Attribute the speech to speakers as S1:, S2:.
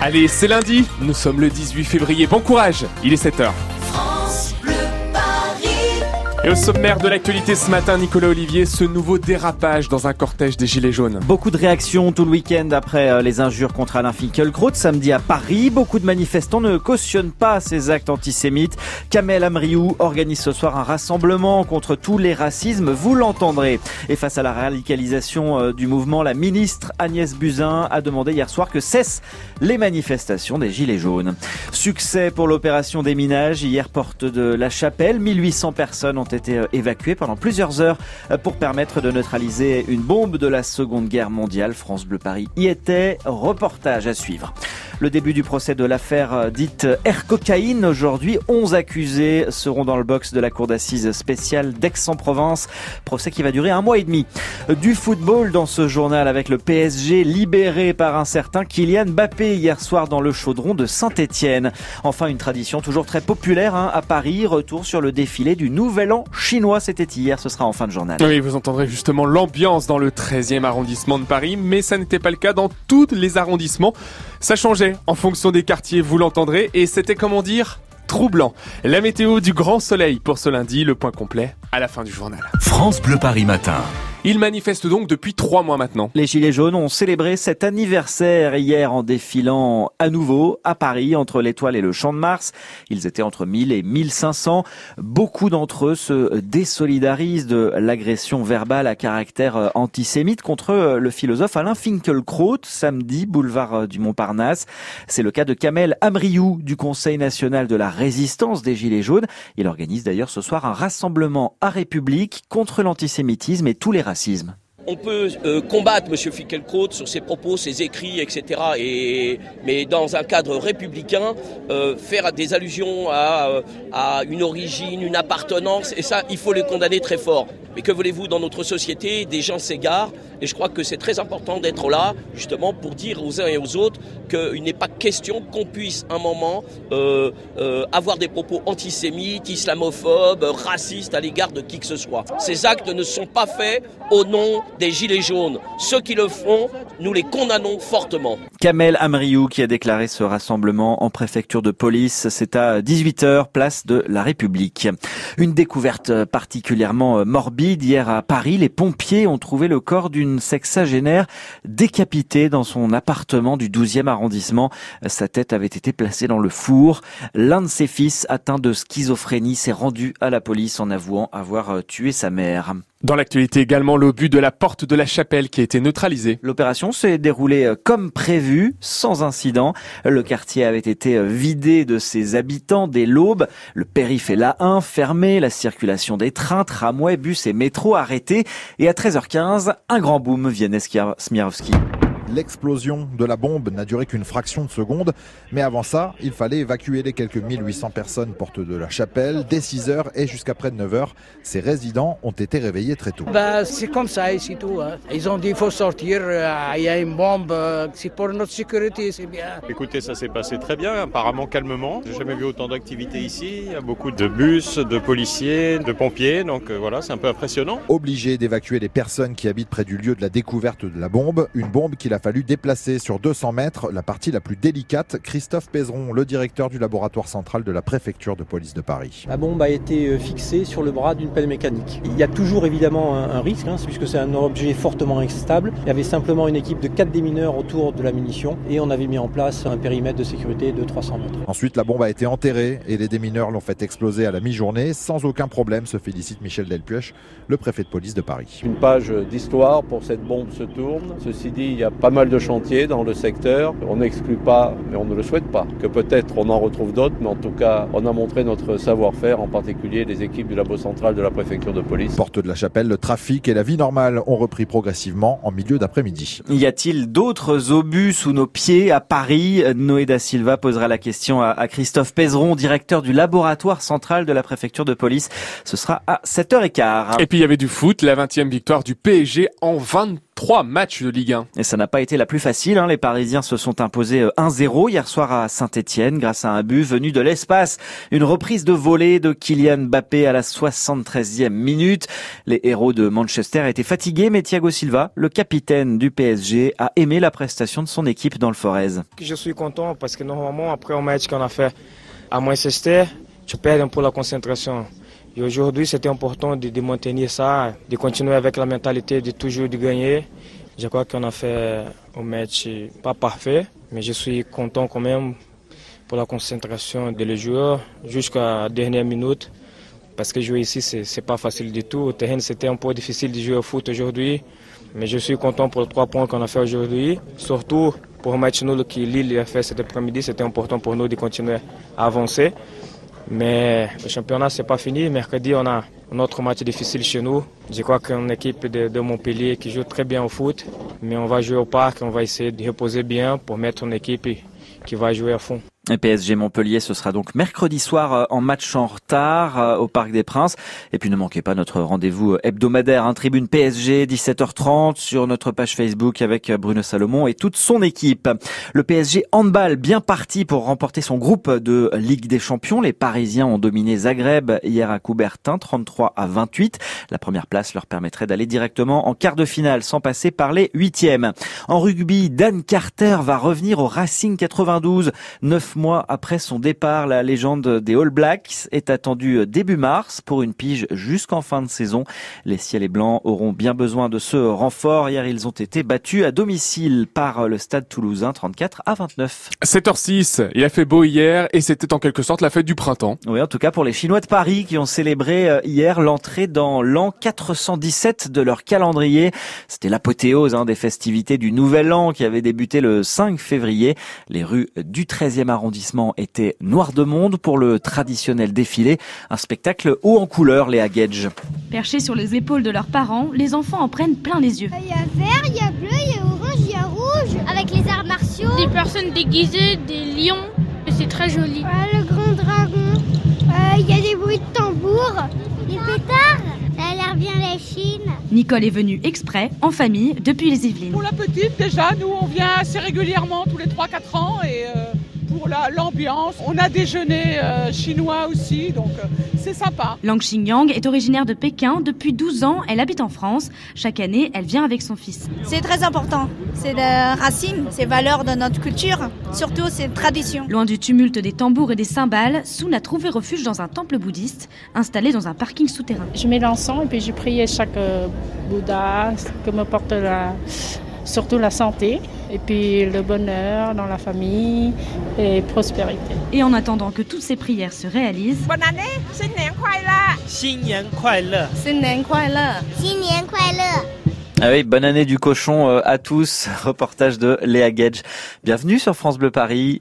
S1: Allez, c'est lundi, nous sommes le 18 février, bon courage, il est 7h. Et au sommaire de l'actualité ce matin, Nicolas Olivier, ce nouveau dérapage dans un cortège des Gilets jaunes.
S2: Beaucoup de réactions tout le week-end après les injures contre Alain Finkielkraut samedi à Paris. Beaucoup de manifestants ne cautionnent pas ces actes antisémites. Kamel Amriou organise ce soir un rassemblement contre tous les racismes, vous l'entendrez. Et face à la radicalisation du mouvement, la ministre Agnès Buzyn a demandé hier soir que cessent les manifestations des Gilets jaunes. Succès pour l'opération déminage. Hier, porte de la Chapelle, 1800 personnes ont été évacuées pendant plusieurs heures pour permettre de neutraliser une bombe de la Seconde Guerre mondiale. France Bleu Paris y était. Reportage à suivre. Le début du procès de l'affaire dite Air Cocaïne. Aujourd'hui, 11 accusés seront dans le box de la cour d'assises spéciale d'Aix-en-Provence. Procès qui va durer 1 mois et demi. Du football dans ce journal avec le PSG libéré par un certain Kylian Mbappé hier soir dans le chaudron de Saint-Étienne. Enfin, une tradition toujours très populaire à Paris. Retour sur le défilé du Nouvel An chinois. C'était hier, ce sera en fin de journal.
S1: Oui, vous entendrez justement l'ambiance dans le 13e arrondissement de Paris, mais ça n'était pas le cas dans tous les arrondissements. Ça changeait en fonction des quartiers, vous l'entendrez, et c'était, comment dire, troublant. La météo du grand soleil pour ce lundi, le point complet à la fin du journal.
S3: France Bleu Paris matin.
S1: Ils manifestent donc depuis 3 mois maintenant.
S2: Les Gilets jaunes ont célébré cet anniversaire hier en défilant à nouveau à Paris entre l'Étoile et le Champ de Mars. Ils étaient entre 1000 et 1500. Beaucoup d'entre eux se désolidarisent de l'agression verbale à caractère antisémite contre le philosophe Alain Finkielkraut samedi, boulevard du Montparnasse. C'est le cas de Kamel Amriou du Conseil national de la résistance des Gilets jaunes. Il organise d'ailleurs ce soir un rassemblement à République contre l'antisémitisme et tous les racismes.
S4: On peut combattre M. Finkielkraut sur ses propos, ses écrits, etc. Mais dans un cadre républicain, faire des allusions à une origine, une appartenance, et ça, il faut les condamner très fort. Mais que voulez-vous, dans notre société, des gens s'égarent, et je crois que c'est très important d'être là, justement, pour dire aux uns et aux autres qu'il n'est pas question qu'on puisse, un moment, avoir des propos antisémites, islamophobes, racistes à l'égard de qui que ce soit. Ces actes ne sont pas faits au nom des Gilets jaunes. Ceux qui le font, nous les condamnons fortement.
S2: Kamel Amriou qui a déclaré ce rassemblement en préfecture de police. C'est à 18h, place de la République. Une découverte particulièrement morbide. Hier à Paris, les pompiers ont trouvé le corps d'une sexagénaire décapitée dans son appartement du 12e arrondissement. Sa tête avait été placée dans le four. L'un de ses fils, atteint de schizophrénie, s'est rendu à la police en avouant avoir tué sa mère.
S1: Dans l'actualité également, l'obus de la porte de la Chapelle qui a été neutralisé.
S2: L'opération s'est déroulée comme prévu, sans incident. Le quartier avait été vidé de ses habitants dès l'aube. Le périph' et l'A1 fermé, la circulation des trains, tramways, bus et métros arrêtés. Et à 13h15, un grand boom, Vianney Smirowski.
S5: L'explosion de la bombe n'a duré qu'une fraction de seconde, mais avant ça, il fallait évacuer les quelques 1800 personnes porte de la Chapelle. Dès 6h et jusqu'à près de 9h, ces résidents ont été réveillés très tôt.
S6: C'est comme ça ici tout. Ils ont dit qu'il faut sortir, il y a une bombe, c'est pour notre sécurité, c'est bien.
S7: Écoutez, ça s'est passé très bien, apparemment calmement. J'ai jamais vu autant d'activités ici. Il y a beaucoup de bus, de policiers, de pompiers, donc voilà, c'est un peu impressionnant.
S5: Obligé d'évacuer les personnes qui habitent près du lieu de la découverte de la bombe, une bombe qu'il a fallu déplacer sur 200 mètres, la partie la plus délicate. Christophe Pézeron, le directeur du laboratoire central de la préfecture de police de Paris.
S8: La bombe a été fixée sur le bras d'une pelle mécanique. Il y a toujours évidemment un risque, puisque c'est un objet fortement instable. Il y avait simplement une équipe de 4 démineurs autour de la munition et on avait mis en place un périmètre de sécurité de 300 mètres.
S5: Ensuite, la bombe a été enterrée et les démineurs l'ont fait exploser à la mi-journée sans aucun problème, se félicite Michel Delpuech, le préfet de police de Paris.
S9: Une page d'histoire pour cette bombe se tourne. Ceci dit, il y a pas mal de chantiers dans le secteur. On n'exclut pas, mais on ne le souhaite pas, que peut-être on en retrouve d'autres, mais en tout cas, on a montré notre savoir-faire, en particulier les équipes du labo central de la préfecture de police.
S5: Porte de la Chapelle, le trafic et la vie normale ont repris progressivement en milieu d'après-midi.
S2: Y a-t-il d'autres obus sous nos pieds à Paris? Noé da Silva posera la question à Christophe Pézeron, directeur du laboratoire central de la préfecture de police. Ce sera à 7h15.
S1: Et puis il y avait du foot, la 20e victoire du PSG en 23 3 matchs de Ligue 1.
S2: Et ça n'a pas été la plus facile. Les Parisiens se sont imposés 1-0 hier soir à Saint-Etienne grâce à un but venu de l'espace. Une reprise de volée de Kylian Mbappé à la 73e minute. Les héros de Manchester étaient fatigués, mais Thiago Silva, le capitaine du PSG, a aimé la prestation de son équipe dans le Forez.
S3: Je suis content parce que normalement, après un match qu'on a fait à Manchester, tu perds un peu la concentration. Et aujourd'hui, c'était important de maintenir ça, de continuer avec la mentalité de toujours de gagner. Je crois qu'on a fait un match pas parfait, mais je suis content quand même pour la concentration des joueurs jusqu'à la dernière minute. Parce que jouer ici, c'est pas facile du tout. Au terrain, c'était un peu difficile de jouer au foot aujourd'hui. Mais je suis content pour les 3 points qu'on a fait aujourd'hui. Surtout pour un match nul que Lille a fait cet après-midi, c'était important pour nous de continuer à avancer. Mais le championnat, c'est pas fini. Mercredi, on a un autre match difficile chez nous. Je crois qu'une équipe de Montpellier qui joue très bien au foot. Mais on va jouer au parc, on va essayer de reposer bien pour mettre une équipe qui va jouer à fond.
S2: Et PSG Montpellier, ce sera donc mercredi soir en match en retard au Parc des Princes. Et puis ne manquez pas notre rendez-vous hebdomadaire, Tribune PSG, 17h30 sur notre page Facebook avec Bruno Salomon et toute son équipe. Le PSG handball bien parti pour remporter son groupe de Ligue des Champions. Les Parisiens ont dominé Zagreb hier à Coubertin, 33-28. La première place leur permettrait d'aller directement en quart de finale sans passer par les 8e. En rugby, Dan Carter va revenir au Racing 92. 9 mois après son départ, la légende des All Blacks est attendue début mars pour une pige jusqu'en fin de saison. Les Ciels et Blancs auront bien besoin de ce renfort. Hier, ils ont été battus à domicile par le Stade Toulousain, 34-29.
S1: 7h06, il a fait beau hier et c'était en quelque sorte la fête du printemps.
S2: Oui, en tout cas pour les Chinois de Paris qui ont célébré hier l'entrée dans l'an 417 de leur calendrier. C'était l'apothéose des festivités du Nouvel An qui avait débuté le 5 février. Les rues du 13e arrondissement étaient noires de monde pour le traditionnel défilé. Un spectacle haut en couleurs, Léa Gage.
S10: Perchés sur les épaules de leurs parents, les enfants en prennent plein les yeux.
S11: Il y a vert, il y a bleu, il y a orange, il y a rouge. Avec les arts martiaux.
S12: Des personnes déguisées, des lions. C'est très joli.
S11: Le grand dragon. Il y a des bruits de tambour. Des pétards. Ça a l'air bien la Chine.
S10: Nicole est venue exprès, en famille, depuis les Yvelines.
S13: Pour la petite, déjà, nous, on vient assez régulièrement, tous les 3-4 ans. Et pour l'ambiance, on a déjeuner chinois aussi, donc c'est sympa.
S10: Lang Xingyang est originaire de Pékin. Depuis 12 ans, elle habite en France. Chaque année, elle vient avec son fils.
S14: C'est très important. C'est la racine, c'est valeur de notre culture. Surtout, c'est tradition.
S10: Loin du tumulte des tambours et des cymbales, Soun a trouvé refuge dans un temple bouddhiste, installé dans un parking souterrain.
S15: Je mets l'encens et puis je prie chaque Bouddha que me porte surtout la santé et puis le bonheur dans la famille et prospérité.
S10: Et en attendant que toutes ces prières se réalisent,
S16: bonne année, 新年快乐，新年快乐，
S14: 新年快乐，
S11: 新年快乐。
S2: Ah oui, bonne année du cochon à tous. Reportage de Léa Gage. Bienvenue sur France Bleu Paris.